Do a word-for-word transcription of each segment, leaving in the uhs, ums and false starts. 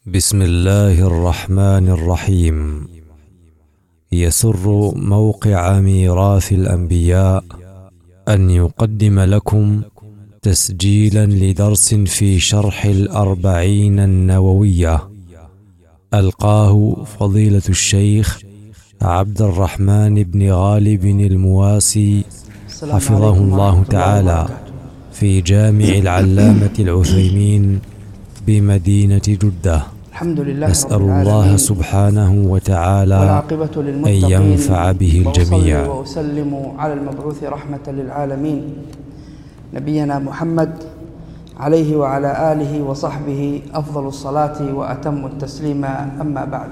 بسم الله الرحمن الرحيم. يسر موقع ميراث الأنبياء أن يقدم لكم تسجيلا لدرس في شرح الأربعين النووية ألقاه فضيلة الشيخ عبد الرحمن بن غالب المواسي حفظه الله تعالى في جامع العلامة العثيمين بمدينة جدة. الحمد لله نسأل رب الله العالمين سبحانه وتعالى والعاقبة أن للمتقين ينفع به الجميع. وأصلي وأسلم على المبعوث رحمة للعالمين نبينا محمد عليه وعلى آله وصحبه أفضل الصلاة وأتم التسليم، أما بعد.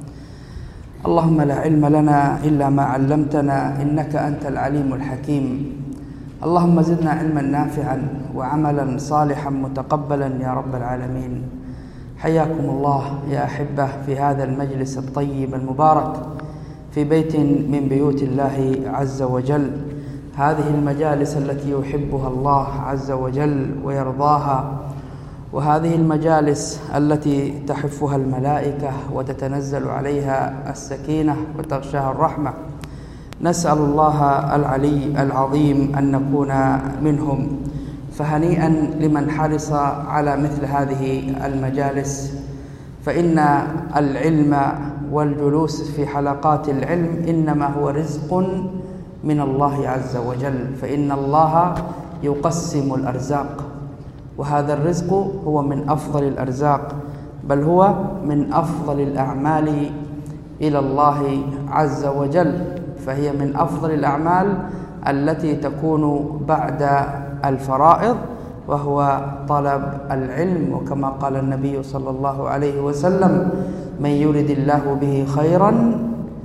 اللهم لا علم لنا إلا ما علمتنا إنك أنت العليم الحكيم. اللهم زدنا علما نافعا وعملا صالحا متقبلا يا رب العالمين. حياكم الله يا أحبة في هذا المجلس الطيب المبارك في بيت من بيوت الله عز وجل. هذه المجالس التي يحبها الله عز وجل ويرضاها، وهذه المجالس التي تحفها الملائكة وتتنزل عليها السكينة وتغشاها الرحمة. نسأل الله العلي العظيم أن نكون منهم، فهنيئا لمن حرص على مثل هذه المجالس، فإن العلم والجلوس في حلقات العلم إنما هو رزق من الله عز وجل، فإن الله يقسم الأرزاق، وهذا الرزق هو من أفضل الأرزاق، بل هو من أفضل الأعمال إلى الله عز وجل، فهي من أفضل الأعمال التي تكون بعد الفرائض، وهو طلب العلم. وكما قال النبي صلى الله عليه وسلم: من يرد الله به خيرا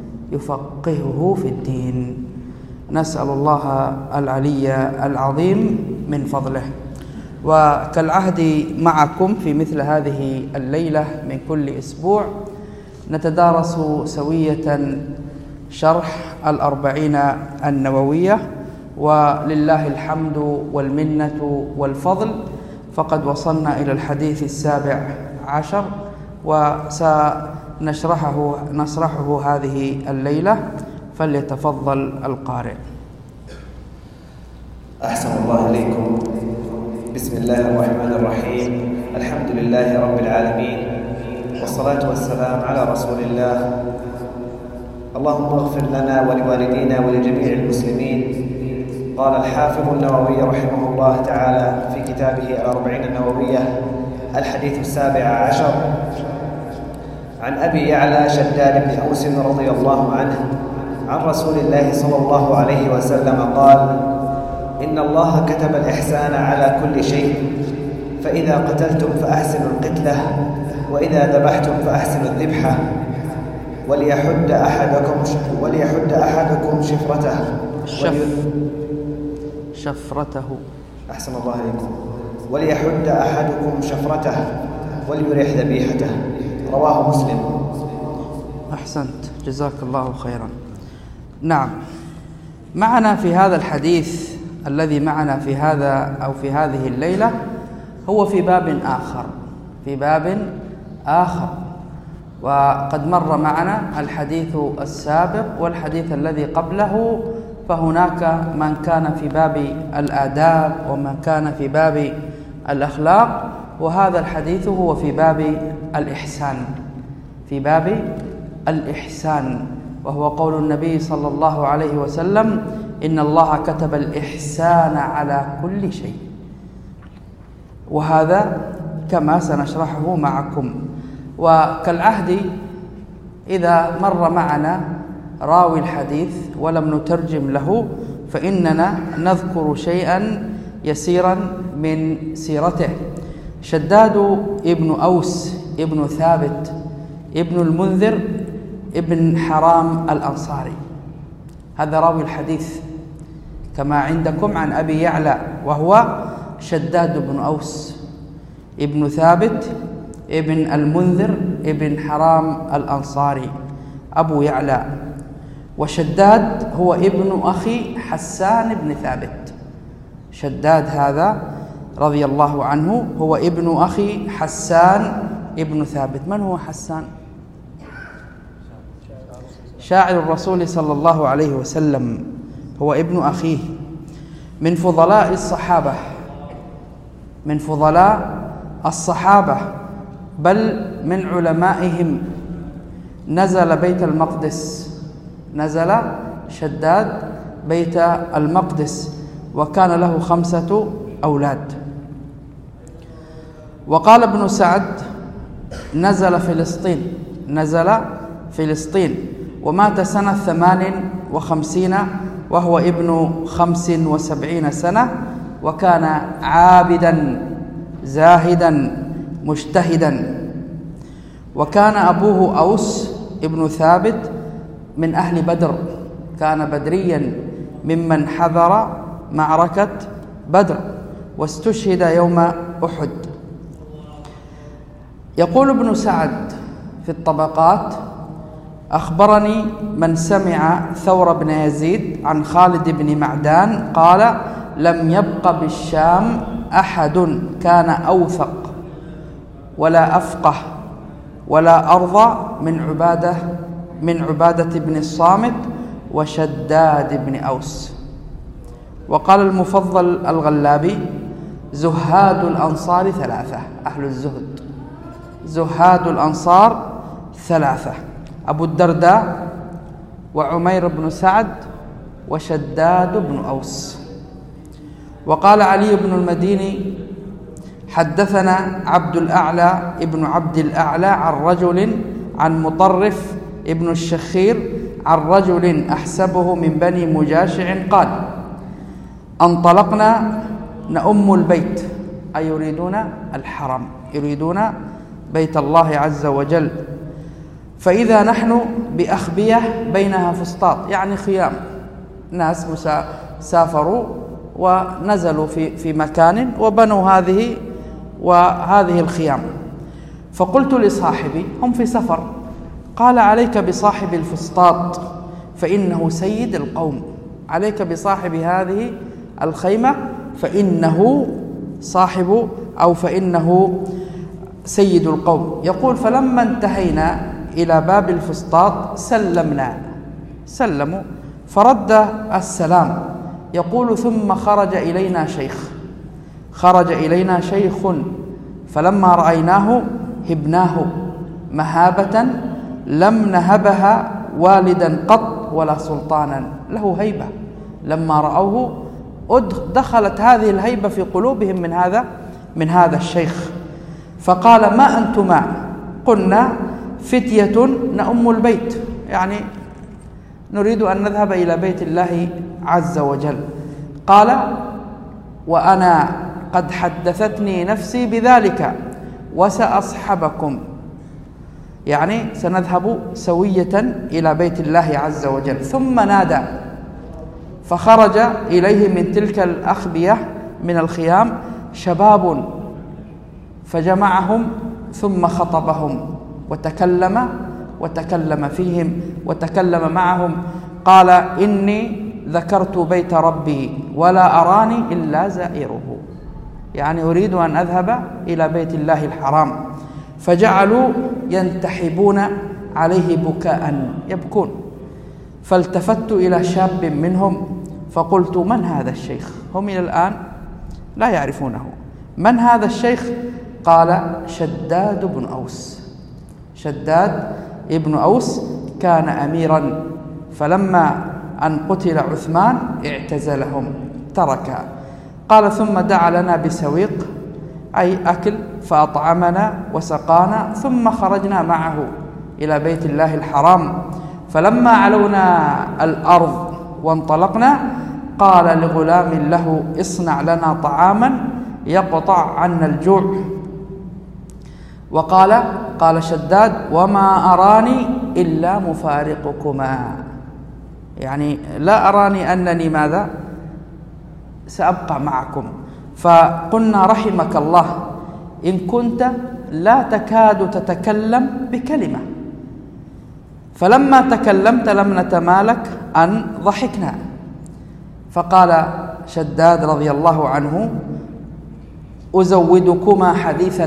يفقهه في الدين. نسأل الله العلي العظيم من فضله. وكالعهد معكم في مثل هذه الليلة من كل أسبوع نتدارس سوية شرح الأربعين النووية، ولله الحمد والمنة والفضل، فقد وصلنا إلى الحديث السابع عشر، وسنشرحه نشرحه هذه الليلة، فليتفضل القارئ. أحسن الله إليكم. بسم الله الرحمن الرحيم. الحمد لله رب العالمين، والصلاة والسلام على رسول الله. اللهم اغفر لنا ولوالدينا ولجميع المسلمين. قال الحافظ النووي رحمه الله تعالى في كتابه الأربعين النووية الحديث السابع عشر: عن أبي يعلى شداد بن أوس رضي الله عنه عن رسول الله صلى الله عليه وسلم قال: إن الله كتب الإحسان على كل شيء، فإذا قتلتم فأحسنوا القتلة، وإذا ذبحتم فأحسنوا الذبحة، وليحد أحدكم وليحد أحدكم شفرته شف شفرته أحسن الله إليكم وليحد أحدكم شفرته وليريح ذبيحته. رواه مسلم. أحسنت، جزاك الله خيرا. نعم، معنا في هذا الحديث الذي معنا في هذا أو في هذه الليلة هو في باب آخر في باب آخر وقد مر معنا الحديث السابق والحديث الذي قبله، فهناك من كان في باب الآداب ومن كان في باب الأخلاق، وهذا الحديث هو في باب الإحسان في باب الإحسان وهو قول النبي صلى الله عليه وسلم: إن الله كتب الإحسان على كل شيء. وهذا كما سنشرحه معكم. وكالعهد إذا مر معنا راوي الحديث ولم نترجم له فإننا نذكر شيئا يسيرا من سيرته. شداد ابن أوس ابن ثابت ابن المنذر ابن حرام الأنصاري، هذا راوي الحديث كما عندكم عن أبي يعلى، وهو شداد بن أوس ابن ثابت ابن المنذر ابن حرام الأنصاري أبو يعلى. وشداد هو ابن أخي حسان بن ثابت. شداد هذا رضي الله عنه هو ابن أخي حسان ابن ثابت. من هو حسان؟ شاعر الرسول صلى الله عليه وسلم، هو ابن أخيه، من فضلاء الصحابة، من فضلاء الصحابة، بل من علمائهم. نزل بيت المقدس، نزل شداد بيت المقدس، وكان له خمسة أولاد. وقال ابن سعد: نزل فلسطين، نزل فلسطين، ومات سنة ثمان وخمسين وهو ابن خمس وسبعين سنة، وكان عابدا زاهدا مجتهدا. وكان أبوه أوس ابن ثابت من أهل بدر، كان بدريا ممن حضر معركة بدر واستشهد يوم أحد. يقول ابن سعد في الطبقات: أخبرني من سمع ثور بن يزيد عن خالد بن معدان قال: لم يبق بالشام أحد كان أوثق ولا أفقه ولا أرضى من عبادة من عبادة بن الصامت وشداد بن أوس. وقال المفضل الغلابي: زهاد الأنصار ثلاثة، أهل الزهد، زهاد الأنصار ثلاثة: أبو الدرداء وعمير بن سعد وشداد بن أوس. وقال علي بن المديني: حدثنا عبد الأعلى ابن عبد الأعلى عن رجل عن مطرف ابن الشخير عن رجل أحسبه من بني مجاشع قال: انطلقنا نؤم البيت، أي يريدون الحرم، يريدون بيت الله عز وجل، فإذا نحن بأخبية بينها فسطاط، يعني خيام، ناس سافروا ونزلوا في في مكان وبنوا هذه وهذه الخيام. فقلت لصاحبي، هم في سفر، قال: عليك بصاحب الفسطاط فإنه سيد القوم، عليك بصاحب هذه الخيمة فإنه صاحب أو فإنه سيد القوم. يقول: فلما انتهينا إلى باب الفسطاط سلمنا، سلموا فرد السلام. يقول: ثم خرج إلينا شيخ، خرج إلينا شيخ فلما رأيناه هبناه مهابة لم نهبها والدا قط ولا سلطانا، له هيبة. لما رأوه دخلت هذه الهيبة في قلوبهم من هذا من هذا الشيخ. فقال: ما أنتما؟ قلنا: فتية نؤم البيت، يعني نريد أن نذهب إلى بيت الله عز وجل. قال: وأنا قد حدثتني نفسي بذلك وسأصحبكم، يعني سنذهب سوية إلى بيت الله عز وجل. ثم نادى فخرج إليه من تلك الأخبية من الخيام شباب فجمعهم ثم خطبهم وتكلم وتكلم فيهم وتكلم معهم. قال: إني ذكرت بيت ربي ولا أراني إلا زائره، يعني أريد أن أذهب إلى بيت الله الحرام. فجعلوا ينتحبون عليه بكاء، يبكون. فالتفت إلى شاب منهم فقلت: من هذا الشيخ؟ هم إلى الآن لا يعرفونه. من هذا الشيخ؟ قال: شداد بن أوس. شداد ابن أوس كان أميرا، فلما أن قتل عثمان اعتزلهم، ترك. قال: ثم دعا لنا بسويق، أي أكل، فأطعمنا وسقانا، ثم خرجنا معه إلى بيت الله الحرام. فلما علونا الأرض وانطلقنا قال لغلام له: اصنع لنا طعاما يقطع عنا الجوع. وقال قال شداد: وما أراني إلا مفارقكما، يعني لا أراني أنني ماذا سأبقى معكم. فقلنا: رحمك الله، إن كنت لا تكاد تتكلم بكلمة. فلما تكلمت لم نتمالك أن ضحكنا. فقال شداد رضي الله عنه: أزودكما حديثا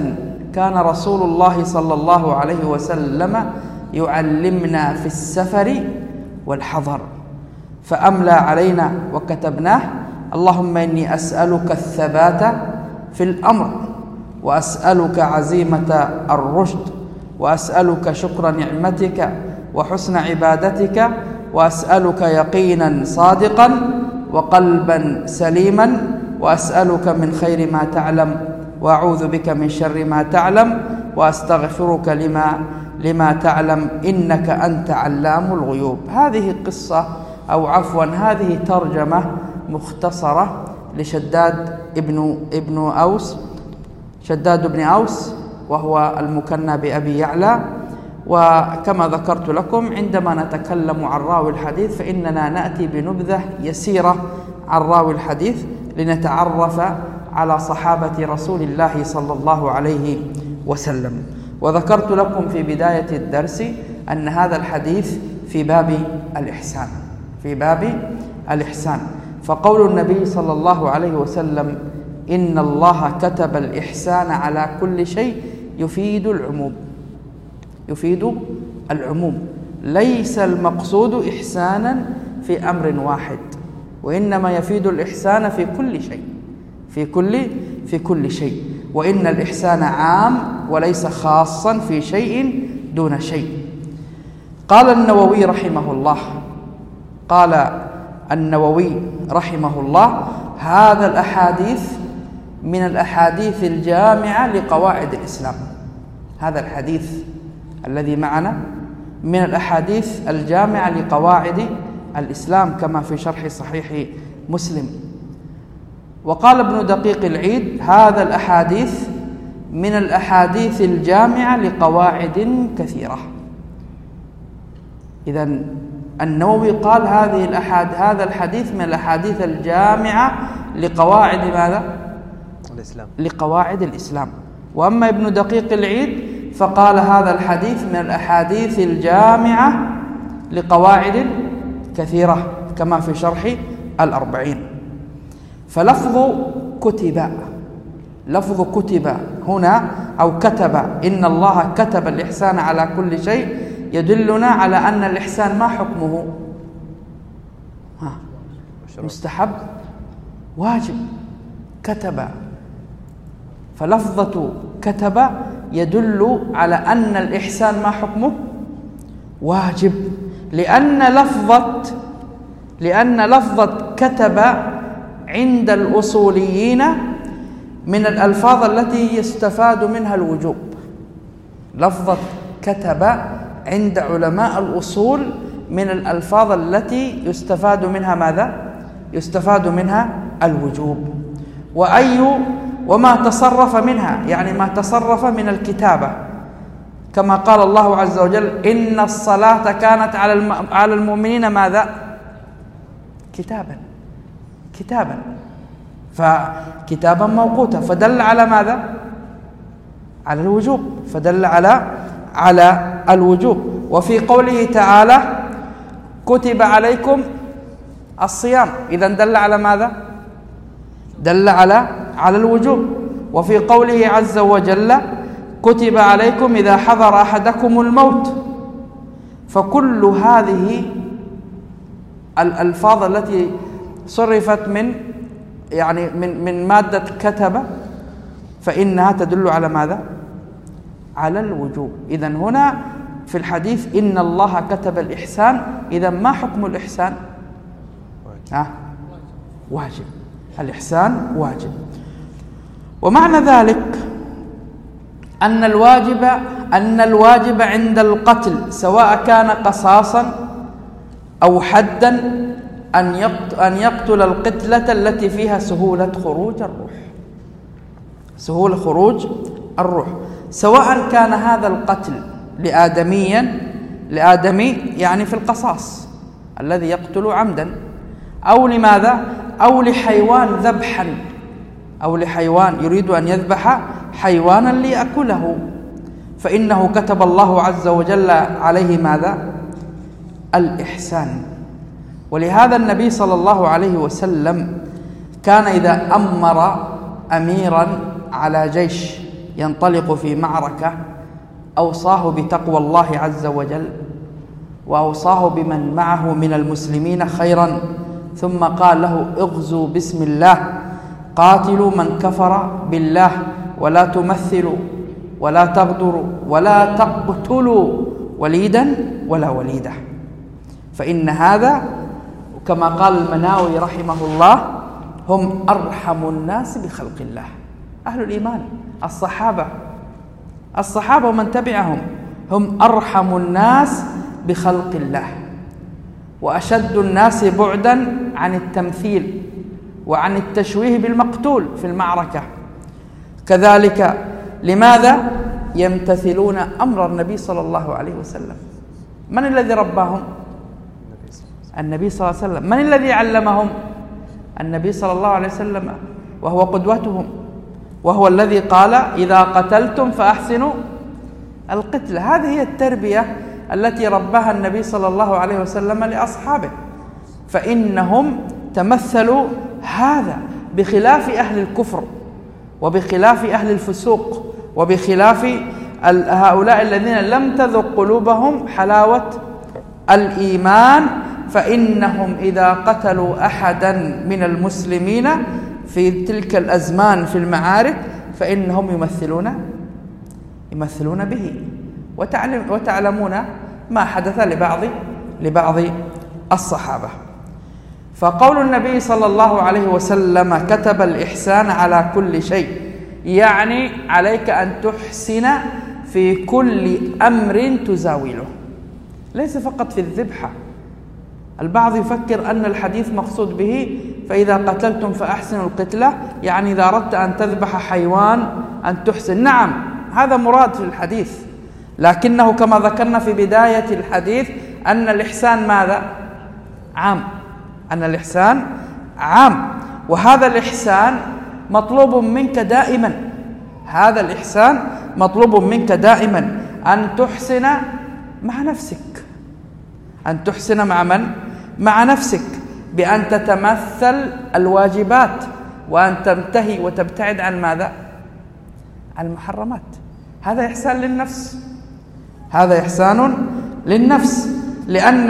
كان رسول الله صلى الله عليه وسلم يعلمنا في السفر والحضر، فأملى علينا وكتبناه: اللهم إني أسألك الثبات في الأمر، وأسألك عزيمة الرشد، وأسألك شكر نعمتك وحسن عبادتك، وأسألك يقينا صادقا وقلبا سليما، وأسألك من خير ما تعلم، وأعوذ بك من شر ما تعلم، وأستغفرك لما لما تعلم، إنك أنت علام الغيوب. هذه قصة أو عفوا هذه ترجمة مختصرة لشداد ابن ابن أوس شداد بن أوس، وهو المكنى بأبي يعلى. وكما ذكرت لكم، عندما نتكلم عن راوي الحديث فإننا نأتي بنبذة يسيرة عن راوي الحديث لنتعرف على صحابة رسول الله صلى الله عليه وسلم. وذكرت لكم في بداية الدرس أن هذا الحديث في باب الإحسان في باب الإحسان فقول النبي صلى الله عليه وسلم: إن الله كتب الإحسان على كل شيء، يفيد العموم يفيد العموم ليس المقصود إحسانا في أمر واحد، وإنما يفيد الإحسان في كل شيء في كل في كل شيء وإن الإحسان عام وليس خاصا في شيء دون شيء. قال النووي رحمه الله قال النووي رحمه الله: هذا الأحاديث من الأحاديث الجامعة لقواعد الإسلام. هذا الحديث الذي معنا من الأحاديث الجامعة لقواعد الإسلام، كما في شرح صحيح مسلم. وقال ابن دقيق العيد: هذا الأحاديث من الأحاديث الجامعة لقواعد كثيرة. إذن النووي قال هذه الأحاد هذا الحديث من الأحاديث الجامعة لقواعد ماذا؟ الإسلام لقواعد الإسلام. وأما ابن دقيق العيد فقال هذا الحديث من الأحاديث الجامعة لقواعد كثيرة، كما في شرح الأربعين. فلفظ كتب لفظ كتب هنا أو كتب إن الله كتب الإحسان على كل شيء يدلنا على أن الإحسان ما حكمه؟ ها مستحب واجب. كتب، فلفظة كتب يدل على أن الإحسان ما حكمه؟ واجب، لأن لفظة لأن لفظة كتب عند الأصوليين من الألفاظ التي يستفاد منها الوجوب. لفظة كتب عند علماء الأصول من الألفاظ التي يستفاد منها ماذا؟ يستفاد منها الوجوب. وأي وما تصرف منها، يعني ما تصرف من الكتابة، كما قال الله عز وجل: إن الصلاة كانت على على المؤمنين ماذا؟ كتابا كتابا فكتابا موقوتا، فدل على ماذا؟ على الوجوب فدل على على الوجوب. وفي قوله تعالى: كتب عليكم الصيام، إذن دل على ماذا؟ دل على على الوجوب. وفي قوله عز وجل: كتب عليكم إذا حضر أحدكم الموت. فكل هذه الألفاظ التي صرفت من يعني من من مادة كتب فإنها تدل على ماذا؟ على الوجوب. إذن هنا في الحديث إن الله كتب الإحسان، إذن ما حكم الإحسان؟ ها؟ واجب. الإحسان واجب. ومعنى ذلك أن الواجب أن الواجب عند القتل سواء كان قصاصا أو حدا أن أن يقتل القتلة التي فيها سهولة خروج الروح سهولة خروج الروح سواء كان هذا القتل لآدميا لآدمي يعني في القصاص الذي يقتل عمدا، أو لماذا؟ أو لحيوان ذبحا أو لحيوان يريد أن يذبح حيوانا ليأكله، فإنه كتب الله عز وجل عليه ماذا؟ الإحسان. ولهذا النبي صلى الله عليه وسلم كان إذا أمر أميرا على جيش ينطلق في معركة أوصاه بتقوى الله عز وجل، وأوصاه بمن معه من المسلمين خيرا، ثم قال له اغزوا بسم الله، قاتلوا من كفر بالله، ولا تمثلوا ولا تغدروا ولا تقتلوا وليدا ولا وليدة، فإن هذا كما قال المناوي رحمه الله هم أرحم الناس بخلق الله. أهل الإيمان الصحابة الصحابة ومن تبعهم هم أرحم الناس بخلق الله، وأشد الناس بعدا عن التمثيل وعن التشويه بالمقتول في المعركة. كذلك لماذا؟ يمتثلون أمر النبي صلى الله عليه وسلم. من الذي رباهم؟ النبي صلى الله عليه وسلم. من الذي علمهم؟ النبي صلى الله عليه وسلم، وهو قدوتهم، وهو الذي قال إذا قتلتم فأحسنوا القتلة. هذه هي التربية التي رباها النبي صلى الله عليه وسلم لأصحابه، فإنهم تمثلوا هذا بخلاف أهل الكفر وبخلاف أهل الفسوق وبخلاف هؤلاء الذين لم تذق قلوبهم حلاوة الإيمان، فإنهم إذا قتلوا أحدا من المسلمين في تلك الأزمان في المعارك فإنهم يمثلون يمثلون به. وتعلمون ما حدث لبعض لبعض الصحابة. فقول النبي صلى الله عليه وسلم كتب الإحسان على كل شيء، يعني عليك أن تحسن في كل أمر تزاوله، ليس فقط في الذبحة. البعض يفكر أن الحديث مقصود به فإذا قتلتم فأحسنوا القتلة، يعني إذا أردت أن تذبح حيوان أن تحسن. نعم، هذا مراد في الحديث، لكنه كما ذكرنا في بداية الحديث أن الإحسان ماذا؟ عام، أن الإحسان عام، وهذا الإحسان مطلوب منك دائما. هذا الإحسان مطلوب منك دائما أن تحسن مع نفسك. أن تحسن مع من؟ مع نفسك، بأن تتمثل الواجبات وأن تنتهي وتبتعد عن ماذا؟ عن المحرمات. هذا إحسان للنفس، هذا إحسان للنفس، لأن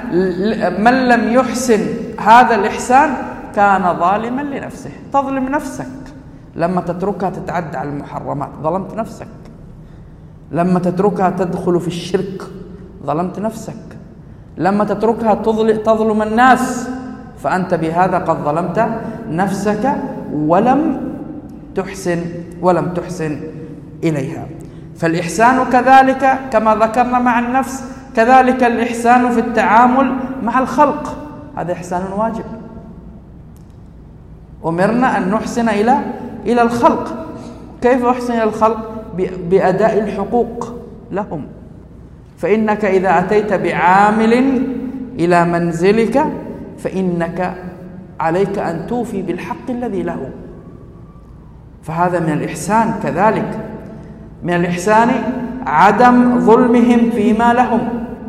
من لم يحسن هذا الإحسان كان ظالما لنفسه. تظلم نفسك لما تتركها تتعدى على المحرمات، ظلمت نفسك. لما تتركها تدخل في الشرك، ظلمت نفسك. لما تتركها تظلم الناس، فأنت بهذا قد ظلمت نفسك ولم تحسن ولم تحسن إليها. فالإحسان كذلك كما ذكرنا مع النفس، كذلك الإحسان في التعامل مع الخلق، هذا إحسان واجب. أمرنا أن نحسن إلى إلى الخلق. كيف أحسن إلى الخلق؟ بأداء الحقوق لهم. فإنك إذا أتيت بعامل إلى منزلك فإنك عليك أن توفي بالحق الذي له، فهذا من الإحسان. كذلك من الإحسان عدم ظلمهم فيما لهم.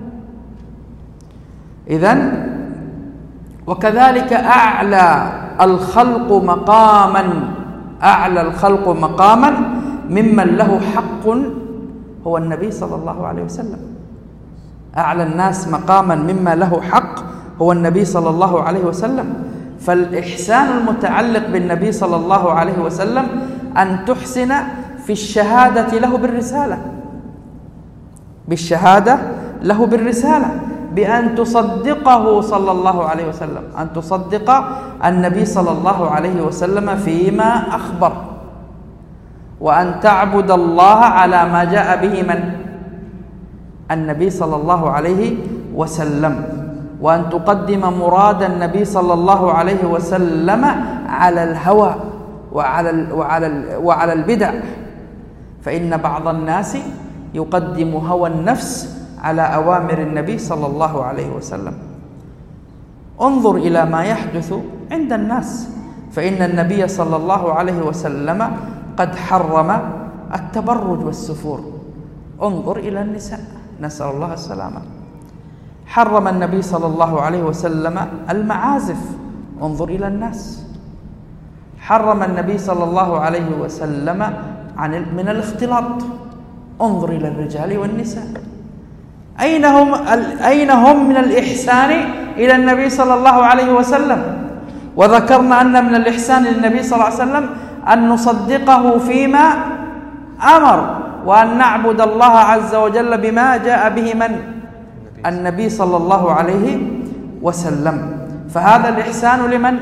إذن وكذلك أعلى الخلق مقاما أعلى الخلق مقاما ممن له حق هو النبي صلى الله عليه وسلم. أعلى الناس مقاما مما له حق هو النبي صلى الله عليه وسلم. فالإحسان المتعلق بالنبي صلى الله عليه وسلم أن تحسن في الشهادة له بالرسالة، بالشهادة له بالرسالة، بأن تصدقه صلى الله عليه وسلم، أن تصدق النبي صلى الله عليه وسلم فيما أخبر، وأن تعبد الله على ما جاء به من النبي صلى الله عليه وسلم، وأن تقدم مراد النبي صلى الله عليه وسلم على الهوى وعلى وعلى وعلى البدع. فإن بعض الناس يقدم هوى النفس على أوامر النبي صلى الله عليه وسلم. انظر إلى ما يحدث عند الناس، فإن النبي صلى الله عليه وسلم قد حرم التبرج والسفور. انظر إلى النساء، نسأل الله السلامة. حرم النبي صلى الله عليه وسلم المعازف، انظر إلى الناس. حرم النبي صلى الله عليه وسلم عن من الاختلاط. انظر إلى الرجال والنساء، أين هم أين هم من الإحسان إلى النبي صلى الله عليه وسلم؟ وذكرنا أن من الإحسان للنبي صلى الله عليه وسلم أن نصدقه فيما أمر، وأن نعبد الله عز وجل بما جاء به من؟ النبي صلى الله عليه وسلم. فهذا الإحسان لمن؟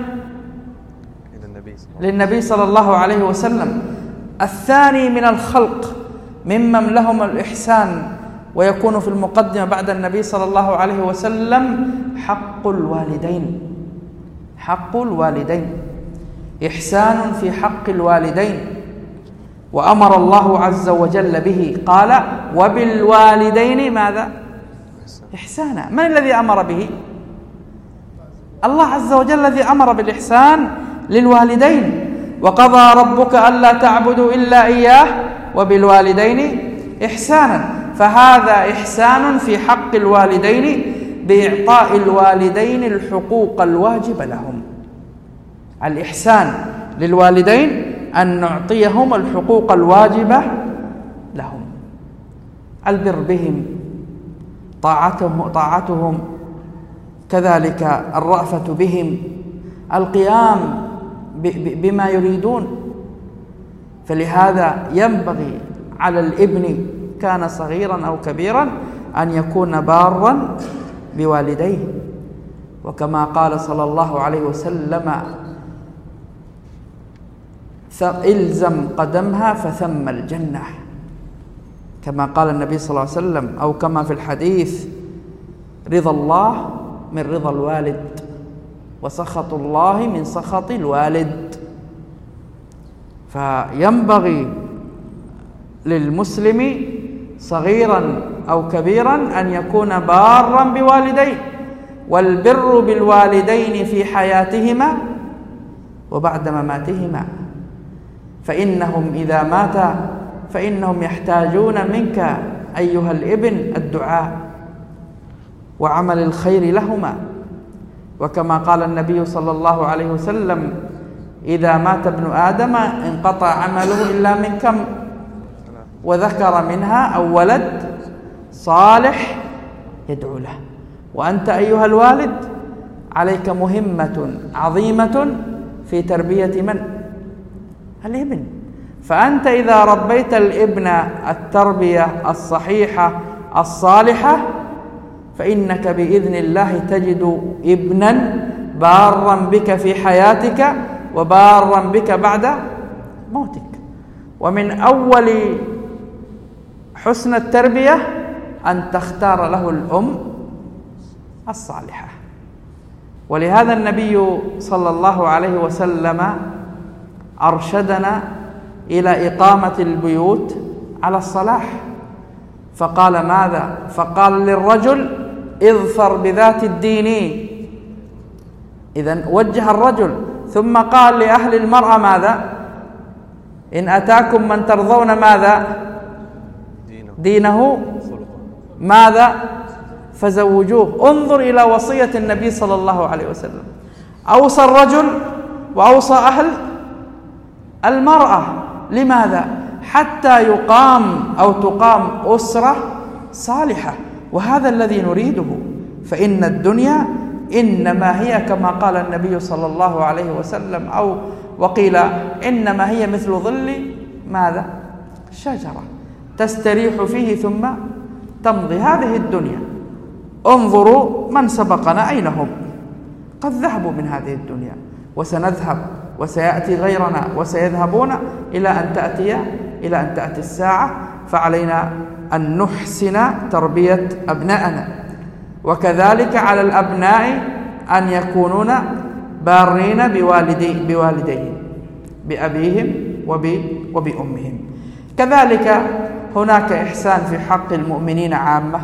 للنبي صلى الله عليه وسلم. الثاني من الخلق ممن لهم الإحسان ويكون في المقدمة بعد النبي صلى الله عليه وسلم حق الوالدين. حق الوالدين، إحسان في حق الوالدين، وأمر الله عز وجل به، قال وبالوالدين ماذا؟ إحسانا. من الذي أمر به؟ الله عز وجل الذي أمر بالإحسان للوالدين. وقضى ربك ألا تعبدوا إلا إياه وبالوالدين إحسانا. فهذا إحسان في حق الوالدين بإعطاء الوالدين الحقوق الواجبة لهم. الإحسان للوالدين أن نعطيهم الحقوق الواجبة لهم، البر بهم، طاعتهم طاعتهم كذلك الرأفة بهم، القيام بما يريدون. فلهذا ينبغي على الابن كان صغيرا أو كبيرا أن يكون بارا بوالديه، وكما قال صلى الله عليه وسلم إلزم قدمها فثم الجنة، كما قال النبي صلى الله عليه وسلم، أو كما في الحديث رضا الله من رضا الوالد وسخط الله من سخط الوالد. فينبغي للمسلم صغيرا أو كبيرا أن يكون بارا بوالديه، والبر بالوالدين في حياتهما وبعد مماتهما، فإنهم إذا ماتا فإنهم يحتاجون منك أيها الابن الدعاء وعمل الخير لهما. وكما قال النبي صلى الله عليه وسلم إذا مات ابن آدم انقطع عمله إلا من كم؟ وذكر منها أو ولد صالح يدعو له. وأنت أيها الوالد عليك مهمة عظيمة في تربية من؟ الابن. فأنت إذا ربيت الابن التربية الصحيحة الصالحة فإنك بإذن الله تجد ابنا بارا بك في حياتك وبارا بك بعد موتك. ومن أول حسن التربية أن تختار له الأم الصالحة. ولهذا النبي صلى الله عليه وسلم أرشدنا إلى إقامة البيوت على الصلاح، فقال ماذا؟ فقال للرجل اظفر بذات الدين، إذن وجه الرجل، ثم قال لأهل المرأة ماذا؟ إن أتاكم من ترضون ماذا؟ دينه ماذا؟ فزوجوه. انظر إلى وصية النبي صلى الله عليه وسلم، أوصى الرجل وأوصى أهل المرأة. لماذا؟ حتى يقام أو تقام أسرة صالحة، وهذا الذي نريده. فإن الدنيا إنما هي كما قال النبي صلى الله عليه وسلم، أو وقيل إنما هي مثل ظل ماذا؟ شجرة تستريح فيه ثم تمضي. هذه الدنيا. انظروا من سبقنا أين هم؟ قد ذهبوا من هذه الدنيا، وسنذهب، وسيأتي غيرنا، وسيذهبون إلى أن تأتي إلى أن تأتي الساعة. فعلينا أن نحسن تربية أبنائنا، وكذلك على الأبناء أن يكونون بارين بوالدي بوالديهم، بأبيهم وبأمهم. كذلك هناك إحسان في حق المؤمنين عامة،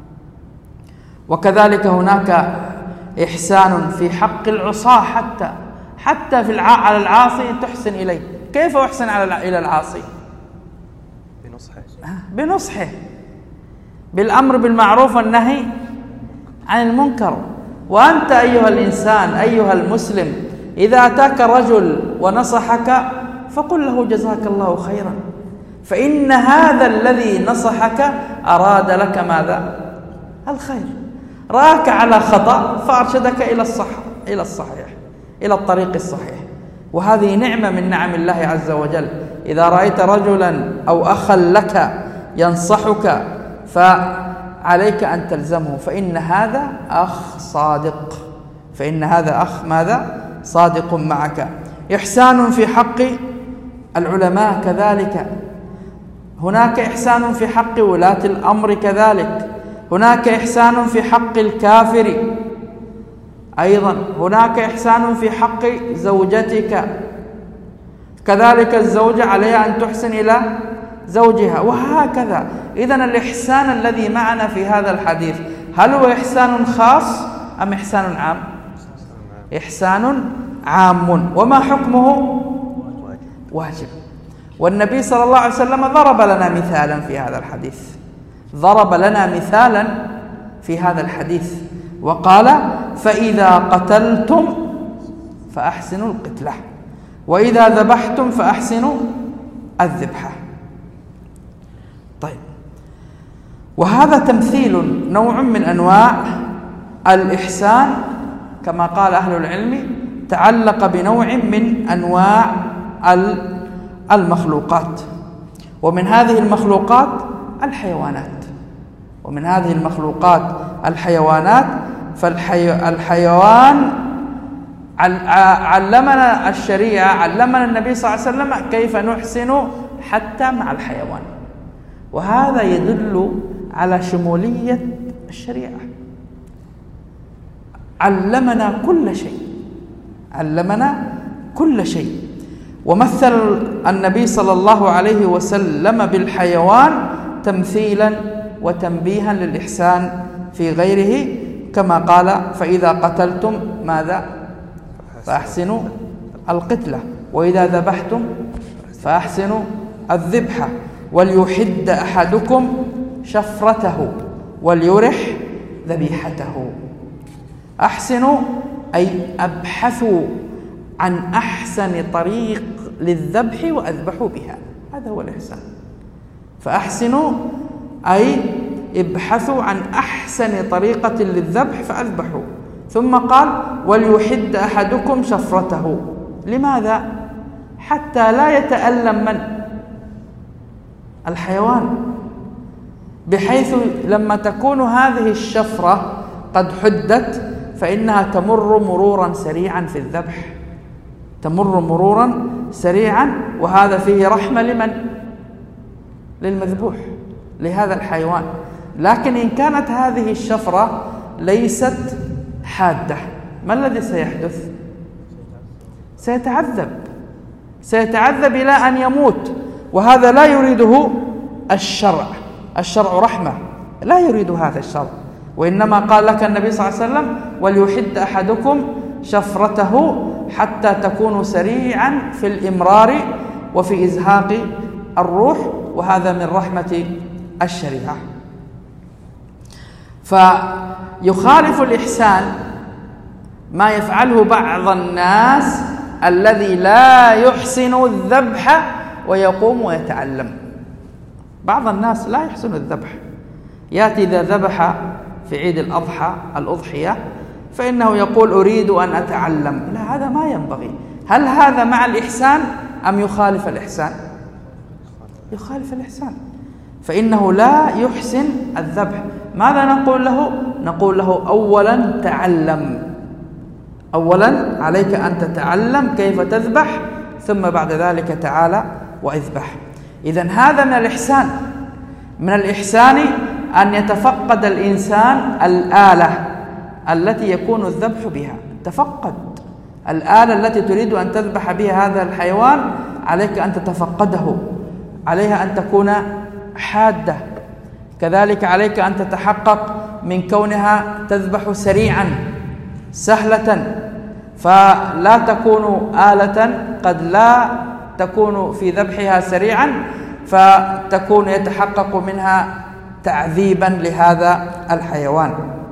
وكذلك هناك إحسان في حق العصاة، حتى حتى في الع... على العاصي تحسن إليه. كيف أحسن على إلى العاصي؟ بنصحه بنصحه بالأمر بالمعروف والنهي عن المنكر. وأنت أيها الإنسان أيها المسلم إذا أتاك رجل ونصحك فقل له جزاك الله خيرا، فإن هذا الذي نصحك أراد لك ماذا؟ الخير، رآك على خطأ فأرشدك إلى الصح إلى الصحيح إلى الطريق الصحيح. وهذه نعمة من نعم الله عز وجل. إذا رأيت رجلا أو أخا لك ينصحك فعليك أن تلزمه، فإن هذا أخ صادق، فإن هذا أخ ماذا؟ صادق معك. إحسان في حق العلماء كذلك، هناك إحسان في حق ولاة الأمر كذلك، هناك إحسان في حق الكافر أيضا، هناك إحسان في حق زوجتك كذلك، الزوجة عليها أن تحسن إلى زوجها، وهكذا. إذن الإحسان الذي معنا في هذا الحديث هل هو إحسان خاص أم إحسان عام؟ إحسان عام. وما حكمه؟ واجب. والنبي صلى الله عليه وسلم ضرب لنا مثالا في هذا الحديث، ضرب لنا مثالا في هذا الحديث وقال: فإذا قتلتم فأحسنوا القتلة، وإذا ذبحتم فأحسنوا الذبحة. طيب، وهذا تمثيل نوع من أنواع الإحسان كما قال أهل العلم، تعلق بنوع من أنواع المخلوقات. ومن هذه المخلوقات الحيوانات، ومن هذه المخلوقات الحيوانات فالحيوان علمنا الشريعة، علمنا النبي صلى الله عليه وسلم كيف نحسن حتى مع الحيوان، وهذا يدل على شمولية الشريعة. علمنا كل شيء، علمنا كل شيء. ومثل النبي صلى الله عليه وسلم بالحيوان تمثيلا وتنبيها للإحسان في غيره، كما قال: فإذا قتلتم ماذا؟ فأحسنوا القتلة، وإذا ذبحتم فأحسنوا الذبحة، وليحد أحدكم شفرته وليرح ذبيحته. أحسنوا أي أبحثوا عن أحسن طريق للذبح وأذبحوا بها، هذا هو الإحسان. فأحسنوا أي ابحثوا عن أحسن طريقة للذبح فأذبحوا. ثم قال: وليحد أحدكم شفرته. لماذا؟ حتى لا يتألم من؟ الحيوان، بحيث لما تكون هذه الشفرة قد حدت فإنها تمر مرورا سريعا في الذبح، تمر مرورا سريعا، وهذا فيه رحمة لمن؟ للمذبوح، لهذا الحيوان. لكن إن كانت هذه الشفرة ليست حادة، ما الذي سيحدث؟ سيتعذب، سيتعذب إلى أن يموت، وهذا لا يريده الشرع. الشرع رحمة، لا يريد هذا الشرع، وإنما قال لك النبي صلى الله عليه وسلم: وليحد أحدكم شفرته حتى تكون سريعا في الإمرار وفي إزهاق الروح، وهذا من رحمة الشريعة. فيخالف الإحسان ما يفعله بعض الناس الذي لا يحسن الذبح ويقوم ويتعلم. بعض الناس لا يحسن الذبح، يأتي إذا ذبح في عيد الأضحى الأضحية فإنه يقول: أريد أن أتعلم. لا، هذا ما ينبغي. هل هذا مع الإحسان أم يخالف الإحسان؟ يخالف الإحسان، فإنه لا يحسن الذبح. ماذا نقول له؟ نقول له: أولا تعلم، أولا عليك أن تتعلم كيف تذبح، ثم بعد ذلك تعالى واذبح. إذن هذا من الإحسان. من الإحسان أن يتفقد الإنسان الآلة التي يكون الذبح بها. تفقد الآلة التي تريد أن تذبح بها هذا الحيوان، عليك أن تتفقده، عليها أن تكون حادة، كذلك عليك أن تتحقق من كونها تذبح سريعا سهلة، فلا تكون آلة قد لا تكون في ذبحها سريعا فتكون يتحقق منها تعذيبا لهذا الحيوان.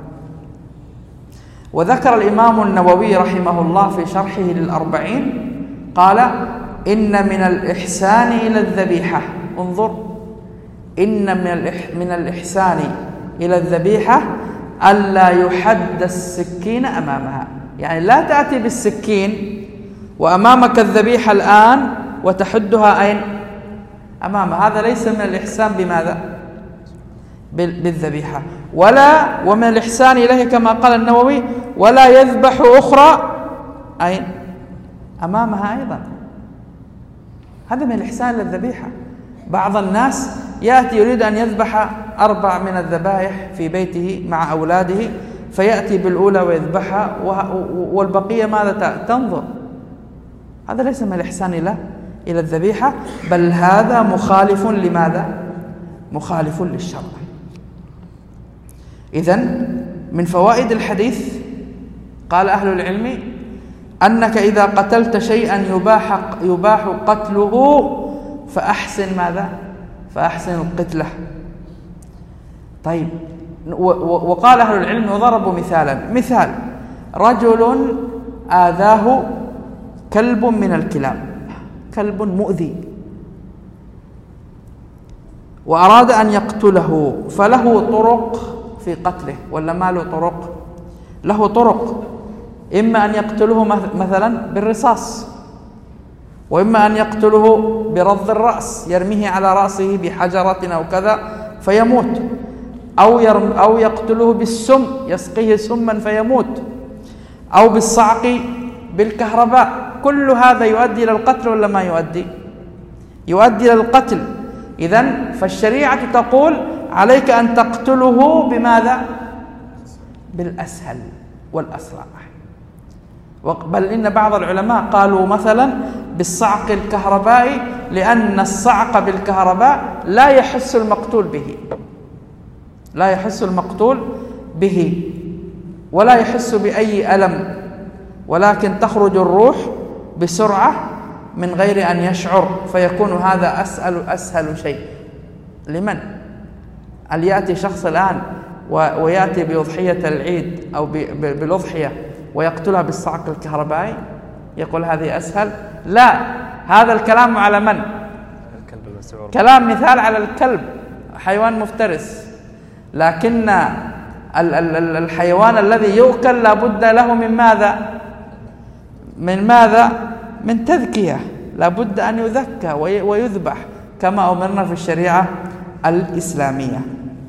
وذكر الإمام النووي رحمه الله في شرحه للأربعين قال: إن من الإحسان إلى الذبيحة انظر، إن من الإحسان إلى الذبيحة ألا يحد السكين أمامها، يعني لا تأتي بالسكين وأمامك الذبيحة الآن وتحدها أين؟ أمامها. هذا ليس من الإحسان بماذا؟ بالذبيحة. ولا ومن الإحسان إليه كما قال النووي ولا يذبح أخرى أين؟ أمامها أيضا. هذا من الإحسان للذبيحة. بعض الناس يأتي يريد أن يذبح أربع من الذبائح في بيته مع أولاده، فيأتي بالأولى ويذبحها والبقية ماذا تنظر؟ هذا ليس من الإحسان إلى إلى الذبيحة، بل هذا مخالف لماذا؟ مخالف للشرع. إذن من فوائد الحديث قال أهل العلم أنك إذا قتلت شيئا يباح يباح قتله فأحسن ماذا؟ فأحسن القتلة. طيب، وقال أهل العلم وضربوا مثالا، مثال رجل آذاه كلب من الكلاب، كلب مؤذي، وأراد أن يقتله، فله طرق في قتله ولا ما له طرق؟ له طرق، إما أن يقتله مثلا بالرصاص، وإما أن يقتله برض الرأس، يرميه على رأسه بحجرة أو كذا فيموت، أو يرم أو يقتله بالسم، يسقيه سما فيموت، أو بالصعق بالكهرباء. كل هذا يؤدي إلى القتل ولا ما يؤدي؟ يؤدي إلى القتل. إذن فالشريعة تقول عليك أن تقتله بماذا؟ بالأسهل والأسرع. بل إن بعض العلماء قالوا مثلا بالصعق الكهربائي، لأن الصعق بالكهرباء لا يحس المقتول به، لا يحس المقتول به ولا يحس بأي ألم، ولكن تخرج الروح بسرعة من غير أن يشعر، فيكون هذا أسهل أسهل شيء. لمن؟ هل يأتي شخص الآن ويأتي بأضحية العيد أو بالأضحية ويقتلها بالصعق الكهربائي يقول هذه أسهل؟ لا، هذا الكلام على من؟ كلام مثال على الكلب، حيوان مفترس، لكن الحيوان الذي يؤكل لابد له من ماذا؟ من ماذا؟ من تذكية، لابد أن يذكى ويذبح كما أمرنا في الشريعة الإسلامية.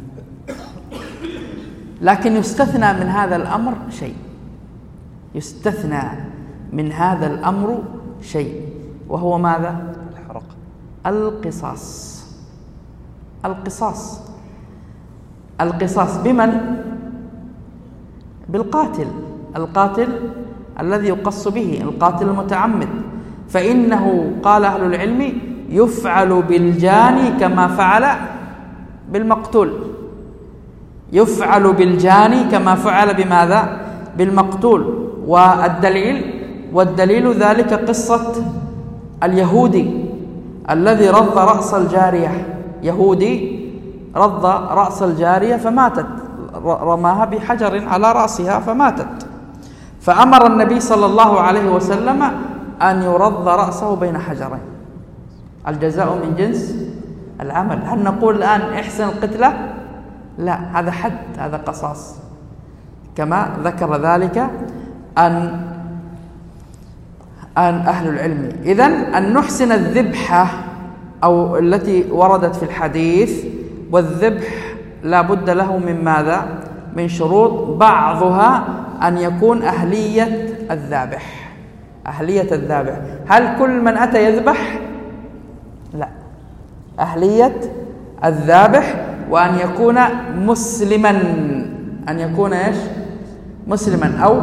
لكن يستثنى من هذا الأمر شيء، يستثنى من هذا الأمر شيء، وهو ماذا؟ الحرق، القصاص. القصاص القصاص بمن؟ بالقاتل، القاتل الذي يقص به، القاتل المتعمد. فإنه قال أهل العلم يفعل بالجاني كما فعل بالمقتول، يفعل بالجاني كما فعل بماذا؟ بالمقتول. والدليل والدليل ذلك قصة اليهودي الذي رض رأس الجارية، يهودي رض رأس الجارية فماتت، رماها بحجر على رأسها فماتت، فأمر النبي صلى الله عليه وسلم أن يرض رأسه بين حجرين. الجزاء من جنس العمل. هل نقول الآن احسن القتلة؟ لا، هذا حد، هذا قصاص، كما ذكر ذلك أن أن أهل العلم. إذن أن نحسن الذبحة أو التي وردت في الحديث، والذبح لا بد له من ماذا؟ من شروط، بعضها أن يكون أهلية الذابح. أهلية الذابح، هل كل من أتى يذبح؟ لا، أهلية الذابح، وأن يكون مسلما، أن يكون إيش؟ مسلما أو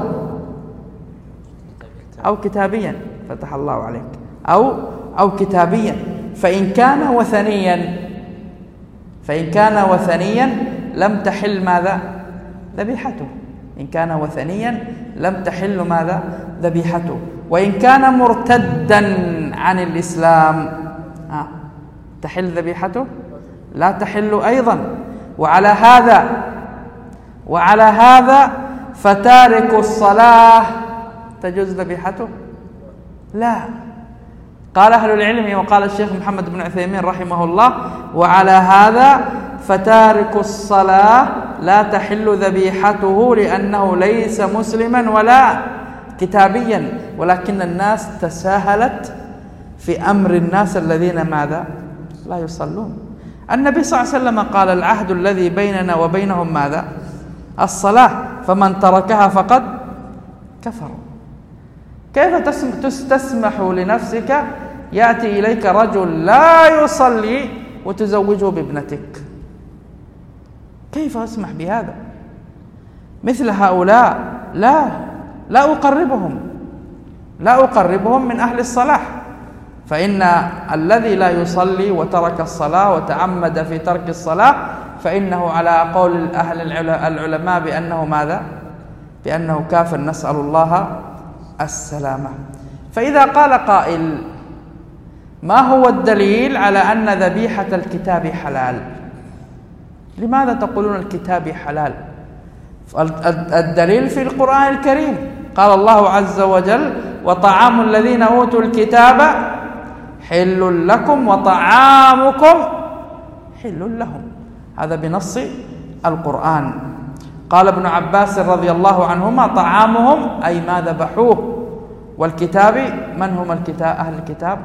أو كتابيا، فتح الله عليك، أو أو كتابيا. فإن كان وثنيا فإن كان وثنيا لم تحل ماذا؟ ذبيحته. إن كان وثنيا لم تحل ماذا؟ ذبيحته. وإن كان مرتدا عن الإسلام آه. تحل ذبيحته؟ لا تحل أيضا. وعلى هذا وعلى هذا فتارك الصلاة تجوز ذبيحته؟ لا، قال أهل العلم وقال الشيخ محمد بن عثيمين رحمه الله: وعلى هذا فتارك الصلاة لا تحل ذبيحته لأنه ليس مسلما ولا كتابيا، ولكن الناس تساهلت في أمر الناس الذين ماذا؟ لا يصلون. النبي صلى الله عليه وسلم قال: العهد الذي بيننا وبينهم ماذا؟ الصلاة، فمن تركها فقد كفر. كيف تسمح لنفسك يأتي إليك رجل لا يصلي وتزوجه بابنتك؟ كيف أسمح بهذا؟ مثل هؤلاء لا لا أقربهم لا أقربهم من أهل الصلاح، فإن الذي لا يصلي وترك الصلاة وتعمد في ترك الصلاة فإنه على قول أهل العلماء بأنه ماذا؟ بأنه كافر، نسأل الله السلامة. فإذا قال قائل: ما هو الدليل على أن ذبيحة الكتاب حلال؟ لماذا تقولون الكتاب حلال؟ الدليل في القرآن الكريم، قال الله عز وجل: وطعام الذين أوتوا الكتاب حل لكم وطعامكم حل لهم، هذا بنص القرآن. قال ابن عباس رضي الله عنهما: طعامهم أي ما ذبحوه، والكتاب من هم الكتاب؟ أهل الكتاب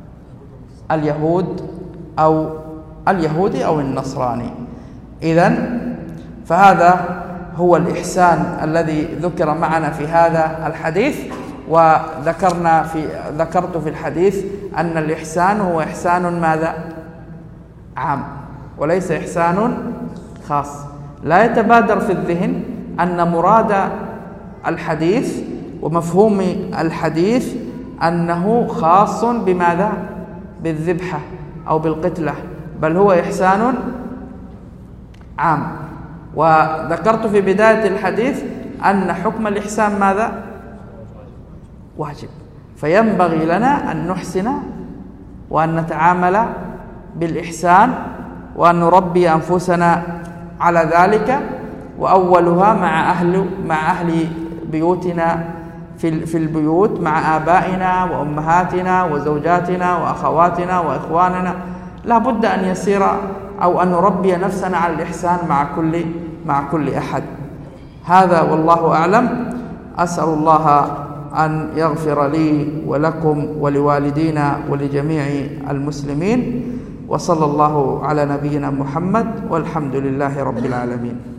اليهود أو اليهودي أو النصراني. إذن فهذا هو الإحسان الذي ذكر معنا في هذا الحديث. وذكرنا في ذكرت في الحديث أن الإحسان هو إحسان ماذا؟ عام، وليس إحسان خاص. لا يتبادر في الذهن أن مراد الحديث ومفهوم الحديث أنه خاص بماذا؟ بالذبحة أو بالقتلة، بل هو إحسان عام. وذكرت في بداية الحديث أن حكم الإحسان ماذا؟ واجب، فينبغي لنا أن نحسن وأن نتعامل بالإحسان وأن نربي أنفسنا على ذلك، وأولها مع أهل مع أهل بيوتنا في في البيوت، مع آبائنا وأمهاتنا وزوجاتنا وأخواتنا وإخواننا. لا بد أن يسير أو أن نربي نفسنا على الإحسان مع كل مع كل أحد. هذا والله أعلم. أسأل الله أن يغفر لي ولكم ولوالدينا ولجميع المسلمين، وصلى الله على نبينا محمد، والحمد لله رب العالمين.